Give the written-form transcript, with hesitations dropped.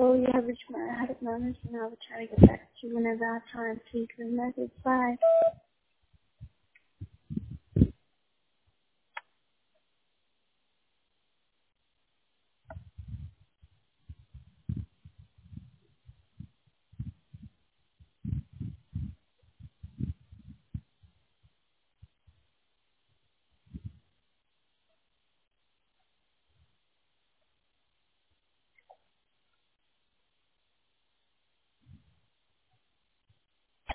Hello, you have reached my head of management. I will try to get back to you whenever I have time. Please leave a message. Bye.